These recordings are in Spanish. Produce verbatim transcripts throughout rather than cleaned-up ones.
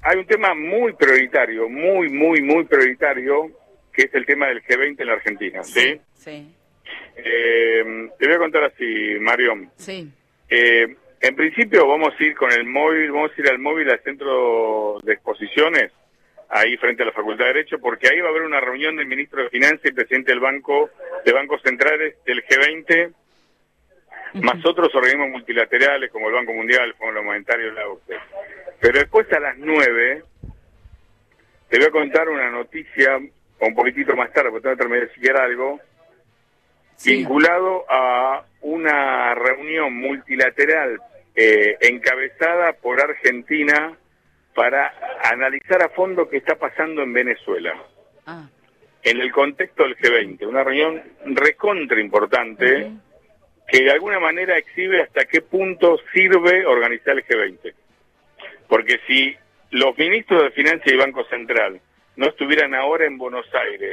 hay un tema muy prioritario, muy, muy, muy prioritario, que es el tema del G veinte en la Argentina, ¿sí? Sí. Eh, te voy a contar así, Marión. Sí. Eh, en principio vamos a ir con el móvil, vamos a ir al móvil al centro de exposiciones, ahí frente a la Facultad de Derecho, porque ahí va a haber una reunión del ministro de Finanzas y presidente del Banco, de Bancos Centrales del G veinte, uh-huh. más otros organismos multilaterales como el Banco Mundial, el Fondo Monetario, la O C D E. Pero después a las nueve te voy a contar una noticia, o un poquitito más tarde, porque tengo que terminar de decir algo, sí. vinculado a una reunión multilateral eh, encabezada por Argentina para analizar a fondo qué está pasando en Venezuela. Ah. En el contexto del G veinte, una reunión recontra importante uh-huh. que de alguna manera exhibe hasta qué punto sirve organizar el G veinte. Porque si los ministros de Finanzas y Banco Central no estuvieran ahora en Buenos Aires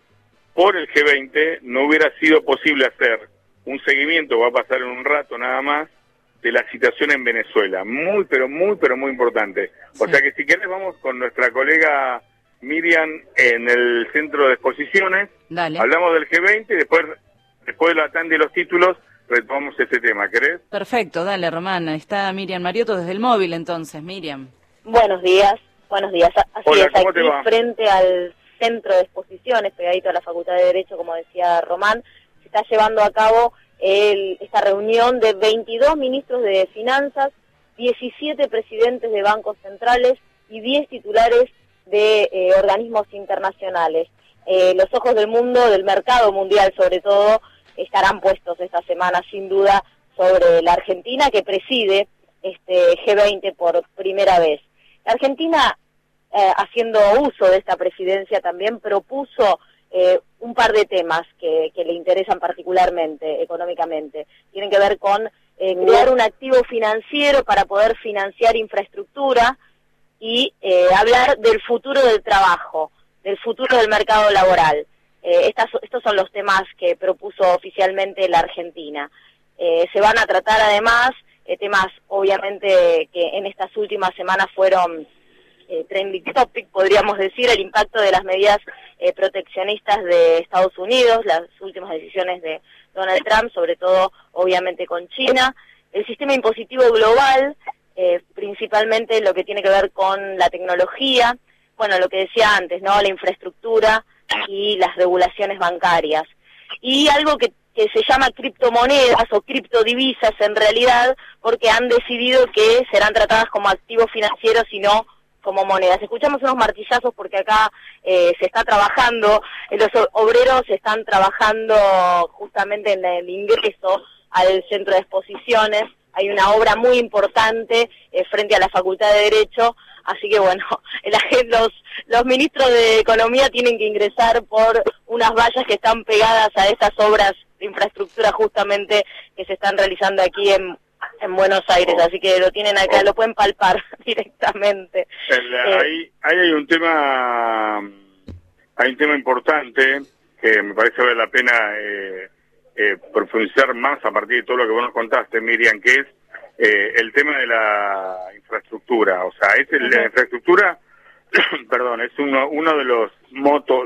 por el G veinte, no hubiera sido posible hacer un seguimiento, va a pasar en un rato nada más, de la situación en Venezuela. Muy, pero muy, pero muy importante. O sí. sea que si querés vamos con nuestra colega Miriam en el centro de exposiciones. Dale. Hablamos del G veinte y después, después de la tanda y los títulos, retomamos este tema. ¿Querés? Perfecto, dale, Román. Está Miriam Mariotto desde el móvil entonces. Miriam. Buenos días, buenos días. Así Hola, es, ¿cómo aquí te va? Frente al centro de exposiciones, pegadito a la Facultad de Derecho, como decía Román, se está llevando a cabo el, esta reunión de veintidós ministros de Finanzas, diecisiete presidentes de bancos centrales y diez titulares de eh, organismos internacionales. Eh, los ojos del mundo, del mercado mundial sobre todo, estarán puestos esta semana sin duda sobre la Argentina, que preside este G veinte por primera vez. La Argentina, eh, haciendo uso de esta presidencia, también propuso eh, un par de temas que, que le interesan particularmente económicamente. Tienen que ver con eh, crear un activo financiero para poder financiar infraestructura y eh, hablar del futuro del trabajo, del futuro del mercado laboral. Eh, estas, estos son los temas que propuso oficialmente la Argentina. Eh, se van a tratar además eh, temas, obviamente, que en estas últimas semanas fueron eh, trending topic, podríamos decir, el impacto de las medidas eh, proteccionistas de Estados Unidos, las últimas decisiones de Donald Trump, sobre todo, obviamente, con China, el sistema impositivo global, eh, principalmente lo que tiene que ver con la tecnología, bueno, lo que decía antes, ¿no?, la infraestructura y las regulaciones bancarias. Y algo que, que se llama criptomonedas o criptodivisas en realidad, porque han decidido que serán tratadas como activos financieros y no como monedas. Escuchamos unos martillazos porque acá eh, se está trabajando, eh, los obreros están trabajando justamente en el ingreso al centro de exposiciones. Hay una obra muy importante eh, frente a la Facultad de Derecho, así que bueno, la, los, los ministros de Economía tienen que ingresar por unas vallas que están pegadas a estas obras de infraestructura justamente que se están realizando aquí en, en Buenos Aires, así que lo tienen acá, lo pueden palpar directamente. El, eh, ahí, ahí hay un tema, hay un tema importante que me parece vale la pena eh, eh, profundizar más a partir de todo lo que vos nos contaste, Miriam, que es eh, el tema de la infraestructura. O sea, es el, uh-huh. la infraestructura, perdón, es uno, uno de los motos,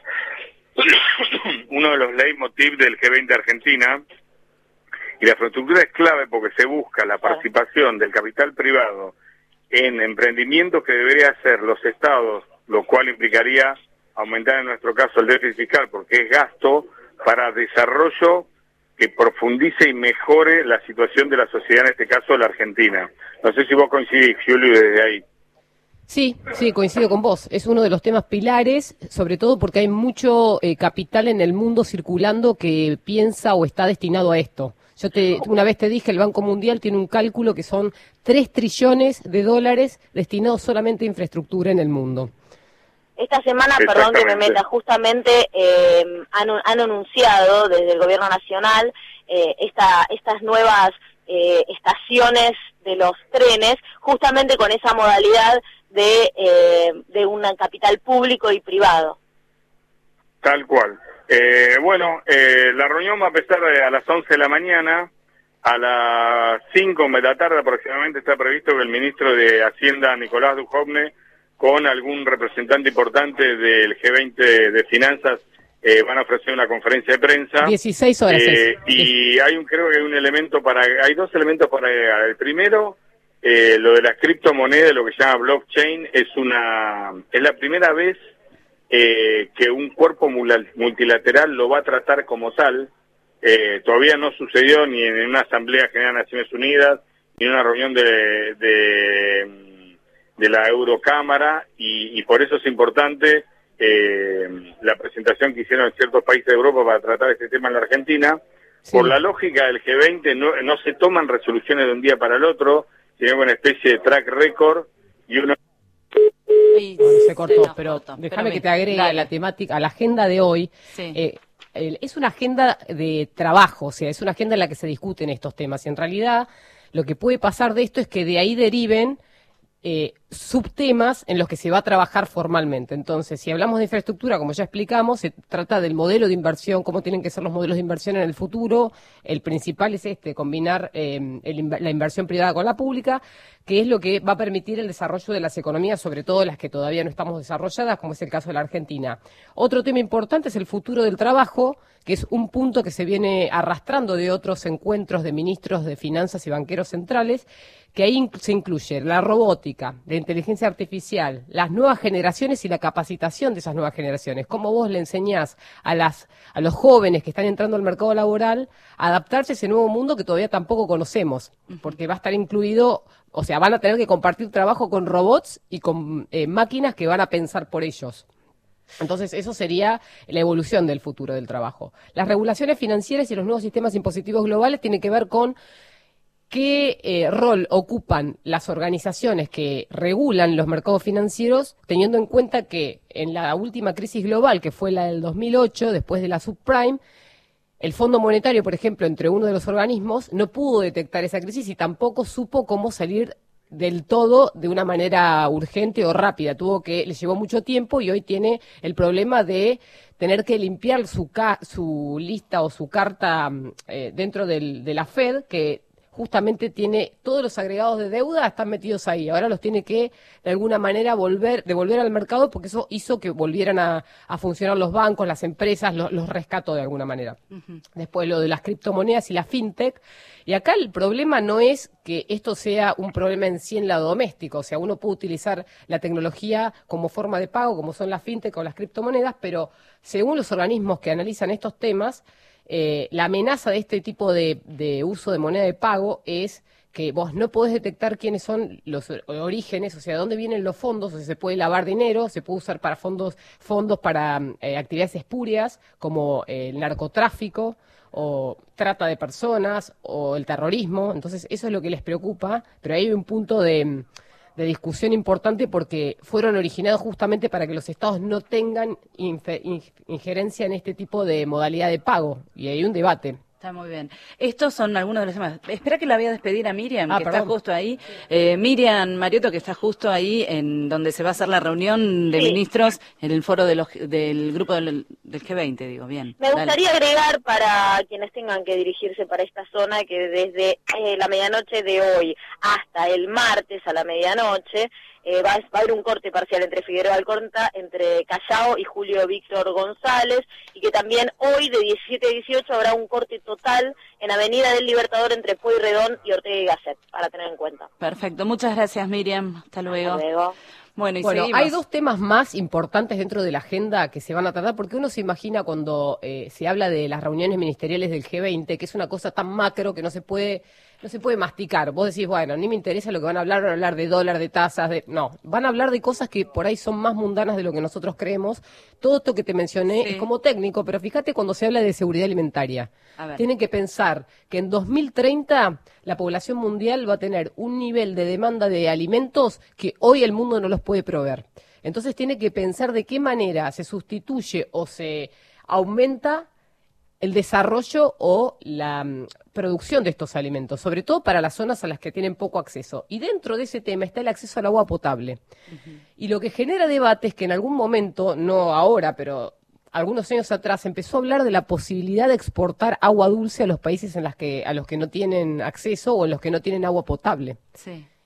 uno de los leitmotiv del G veinte Argentina, y la infraestructura es clave porque se busca la participación del capital privado en emprendimientos que debería hacer los estados, lo cual implicaría aumentar en nuestro caso el déficit fiscal porque es gasto para desarrollo que profundice y mejore la situación de la sociedad, en este caso la Argentina. No sé si vos coincidís, Julio, desde ahí. Sí, sí, coincido con vos. Es uno de los temas pilares, sobre todo porque hay mucho eh, capital en el mundo circulando que piensa o está destinado a esto. Yo te, una vez te dije, el Banco Mundial tiene un cálculo que son tres trillones de dólares destinados solamente a infraestructura en el mundo. Esta semana, perdón que me meta, justamente eh, han, han anunciado desde el Gobierno Nacional eh, esta, estas nuevas eh, estaciones de los trenes, justamente con esa modalidad de, eh, de un capital público y privado. Tal cual. Eh, bueno, eh, la reunión va a empezar a las once de la mañana, a las cinco de la tarde aproximadamente está previsto que el ministro de Hacienda, Nicolás Dujovne, con algún representante importante del G veinte de finanzas, eh, van a ofrecer una conferencia de prensa. dieciséis horas. Eh, y hay un, creo que hay un elemento para, hay dos elementos para agregar. El primero, eh, lo de las criptomonedas, lo que se llama blockchain, es una, es la primera vez eh, que un cuerpo multilateral lo va a tratar como tal. Eh, todavía no sucedió ni en una Asamblea General de Naciones Unidas, ni en una reunión de, de, de la Eurocámara, y, y por eso es importante eh, la presentación que hicieron en ciertos países de Europa para tratar este tema en la Argentina. Sí. Por la lógica del G veinte no, no se toman resoluciones de un día para el otro, sino una especie de track record y uno... Bueno, se cortó, pero déjame que te agregue a la temática, a la agenda de hoy. Sí. Eh, es una agenda de trabajo, o sea, es una agenda en la que se discuten estos temas. Y en realidad, lo que puede pasar de esto es que de ahí deriven eh, subtemas en los que se va a trabajar formalmente. Entonces, si hablamos de infraestructura, como ya explicamos, se trata del modelo de inversión, cómo tienen que ser los modelos de inversión en el futuro. El principal es este, combinar eh, el, la inversión privada con la pública, que es lo que va a permitir el desarrollo de las economías, sobre todo las que todavía no estamos desarrolladas, como es el caso de la Argentina. Otro tema importante es el futuro del trabajo, que es un punto que se viene arrastrando de otros encuentros de ministros de finanzas y banqueros centrales, que ahí se incluye la robótica, la inteligencia artificial, las nuevas generaciones y la capacitación de esas nuevas generaciones. Cómo vos le enseñás a las a los jóvenes que están entrando al mercado laboral a adaptarse a ese nuevo mundo que todavía tampoco conocemos, porque va a estar incluido, o sea, van a tener que compartir trabajo con robots y con eh, máquinas que van a pensar por ellos. Entonces, eso sería la evolución del futuro del trabajo. Las regulaciones financieras y los nuevos sistemas impositivos globales tienen que ver con qué eh, rol ocupan las organizaciones que regulan los mercados financieros, teniendo en cuenta que en la última crisis global, que fue la del dos mil ocho, después de la subprime, el Fondo Monetario, por ejemplo, entre uno de los organismos, no pudo detectar esa crisis y tampoco supo cómo salir del todo de una manera urgente o rápida. Tuvo que, le llevó mucho tiempo y hoy tiene el problema de tener que limpiar su, ca su lista o su carta eh, dentro del, de la Fed, que justamente tiene todos los agregados de deuda, están metidos ahí. Ahora los tiene que, de alguna manera, volver, devolver al mercado, porque eso hizo que volvieran a, a funcionar los bancos, las empresas, lo, los rescató de alguna manera. Uh-huh. Después lo de las criptomonedas y la fintech. Y acá el problema no es que esto sea un problema en sí en lado doméstico. O sea, uno puede utilizar la tecnología como forma de pago, como son las fintech o las criptomonedas, pero según los organismos que analizan estos temas, Eh, la amenaza de este tipo de, de uso de moneda de pago es que vos no podés detectar quiénes son los orígenes, o sea, de dónde vienen los fondos, o sea, se puede lavar dinero, se puede usar para fondos, fondos para eh, actividades espurias, como eh, el narcotráfico, o trata de personas, o el terrorismo. Entonces, eso es lo que les preocupa, pero ahí hay un punto de... de discusión importante porque fueron originados justamente para que los estados no tengan injerencia en este tipo de modalidad de pago, y hay un debate. Está muy bien. Estos son algunos de los temas. Espera que la voy a despedir a Miriam, ah, que perdón. está justo ahí. Eh, Miriam Mariotto, que está justo ahí en donde se va a hacer la reunión de sí. ministros en el foro de los, del grupo del, del G veinte, digo, bien. Me gustaría Dale. agregar para quienes tengan que dirigirse para esta zona que desde eh, la medianoche de hoy hasta el martes a la medianoche Eh, va, va a haber un corte parcial entre Figueroa Alcorta, entre Callao y Julio Víctor González, y que también hoy de diecisiete a dieciocho habrá un corte total en Avenida del Libertador entre Pueyrredón y Ortega y Gasset, para tener en cuenta. Perfecto, muchas gracias Miriam, hasta luego. Hasta luego. Bueno, y bueno hay dos temas más importantes dentro de la agenda que se van a tratar, porque uno se imagina cuando eh, se habla de las reuniones ministeriales del G veinte, que es una cosa tan macro que no se puede no se puede masticar. Vos decís, bueno, ni me interesa lo que van a hablar, van a hablar de dólar, de tasas, de... no, van a hablar de cosas que por ahí son más mundanas de lo que nosotros creemos. Todo esto que te mencioné sí. es como técnico, pero fíjate cuando se habla de seguridad alimentaria. Tienen que pensar que en dos mil treinta la población mundial va a tener un nivel de demanda de alimentos que hoy el mundo no los puede proveer. Entonces tiene que pensar de qué manera se sustituye o se aumenta el desarrollo o la um, producción de estos alimentos, sobre todo para las zonas a las que tienen poco acceso. Y dentro de ese tema está el acceso al agua potable. Uh-huh. Y lo que genera debate es que en algún momento, no ahora, pero algunos años atrás, empezó a hablar de la posibilidad de exportar agua dulce a los países en las que, a los que no tienen acceso o en los que no tienen agua potable. Sí.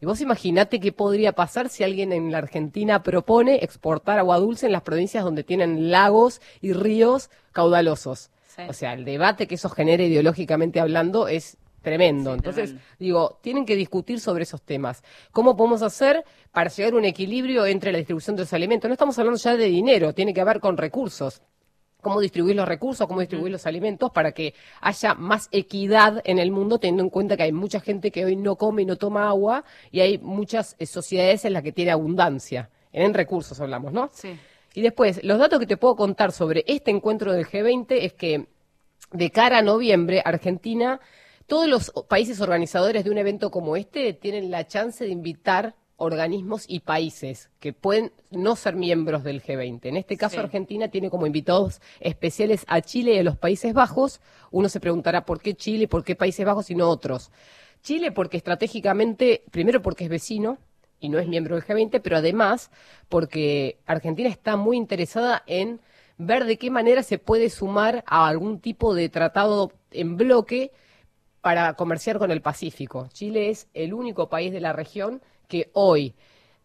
Y vos imaginate qué podría pasar si alguien en la Argentina propone exportar agua dulce en las provincias donde tienen lagos y ríos caudalosos. Sí. O sea, el debate que eso genera ideológicamente hablando es tremendo. Sí, Entonces, tremendo. digo, tienen que discutir sobre esos temas. ¿Cómo podemos hacer para llegar a un equilibrio entre la distribución de los alimentos? No estamos hablando ya de dinero, tiene que ver con recursos. Cómo distribuir los recursos, cómo distribuir los alimentos para que haya más equidad en el mundo, teniendo en cuenta que hay mucha gente que hoy no come y no toma agua, y hay muchas eh, sociedades en las que tiene abundancia. En recursos hablamos, ¿no? Sí. Y después, los datos que te puedo contar sobre este encuentro del G veinte es que de cara a noviembre, Argentina, todos los países organizadores de un evento como este tienen la chance de invitar organismos y países que pueden no ser miembros del G veinte. En este caso, sí. Argentina tiene como invitados especiales a Chile y a los Países Bajos. Uno se preguntará por qué Chile, por qué Países Bajos y no otros. Chile porque estratégicamente, primero porque es vecino y no es miembro del G veinte, pero además porque Argentina está muy interesada en ver de qué manera se puede sumar a algún tipo de tratado en bloque para comerciar con el Pacífico. Chile es el único país de la región que hoy,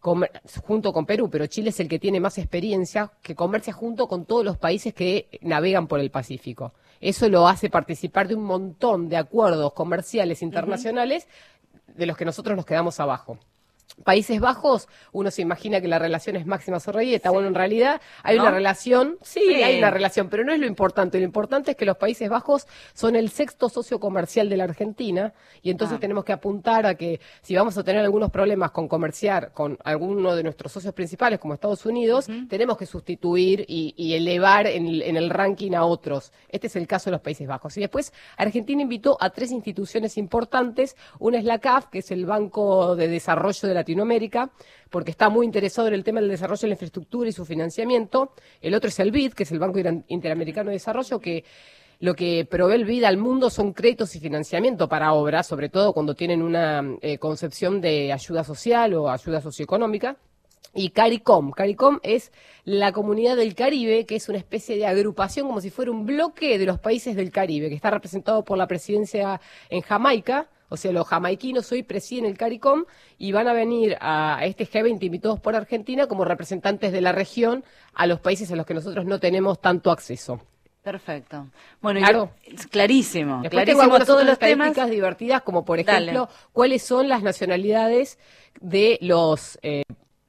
junto con Perú, pero Chile es el que tiene más experiencia, que comercia junto con todos los países que navegan por el Pacífico. Eso lo hace participar de un montón de acuerdos comerciales internacionales uh-huh. de los que nosotros nos quedamos abajo. Países Bajos, uno se imagina que la relación es Máxima Zorreguieta. Sí. Bueno, en realidad hay ¿No? una relación, sí, sí, hay una relación, pero no es lo importante. Lo importante es que los Países Bajos son el sexto socio comercial de la Argentina y entonces ah. tenemos que apuntar a que si vamos a tener algunos problemas con comerciar con alguno de nuestros socios principales, como Estados Unidos, uh-huh. tenemos que sustituir y, y elevar en el, en el ranking a otros. Este es el caso de los Países Bajos. Y después Argentina invitó a tres instituciones importantes. Una es la C A F, que es el Banco de Desarrollo de Latinoamérica, porque está muy interesado en el tema del desarrollo de la infraestructura y su financiamiento. El otro es el B I D, que es el Banco Interamericano de Desarrollo, que lo que provee el B I D al mundo son créditos y financiamiento para obras, sobre todo cuando tienen una eh, concepción de ayuda social o ayuda socioeconómica. Y CARICOM. CARICOM es la Comunidad del Caribe, que es una especie de agrupación como si fuera un bloque de los países del Caribe, que está representado por la presidencia en Jamaica. O sea, los jamaiquinos hoy presiden el CARICOM y van a venir a este G veinte invitados por Argentina como representantes de la región a los países a los que nosotros no tenemos tanto acceso. Perfecto. Bueno, claro. Yo, clarísimo. Después clarísimo tengo todos los estadísticas temas divertidas, como por ejemplo, Dale. cuáles son las nacionalidades de los eh,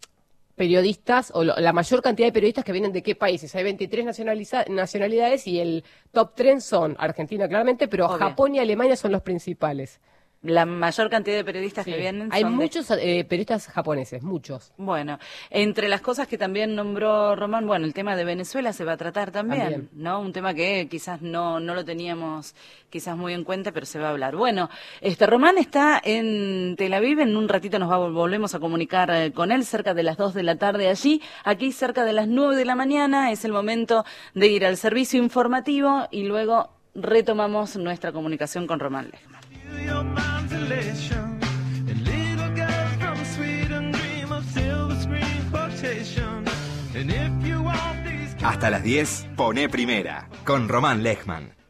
periodistas, o lo, la mayor cantidad de periodistas que vienen de qué países. Hay veintitrés nacionalidades y el top tres son Argentina, claramente, pero Obvio. Japón y Alemania son los principales. La mayor cantidad de periodistas sí. que vienen Hay son muchos de... eh, periodistas japoneses, muchos. Bueno, entre las cosas que también nombró Román, bueno, el tema de Venezuela se va a tratar también, también. ¿no? Un tema que quizás no no lo teníamos quizás muy en cuenta, pero se va a hablar. Bueno, este Román está en Tel Aviv, en un ratito nos va, volvemos a comunicar eh, con él, cerca de las dos de la tarde allí. Aquí cerca de las nueve de la mañana es el momento de ir al servicio informativo y luego retomamos nuestra comunicación con Román Lechman. Hasta las diez, Poné Primera, con Román Lechman.